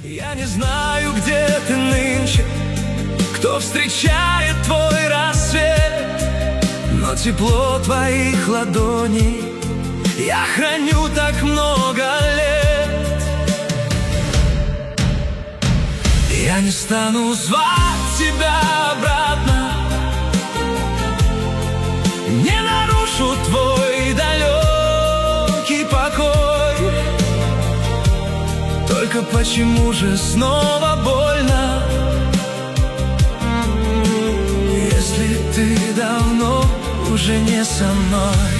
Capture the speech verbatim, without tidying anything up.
Я не знаю, где ты нынче, кто встречает твой рассвет, но тепло твоих ладоней я храню так много лет. Я не стану звать тебя обратно, не нарушу твой далекий покой. Только почему же снова больно, если ты давно уже не со мной?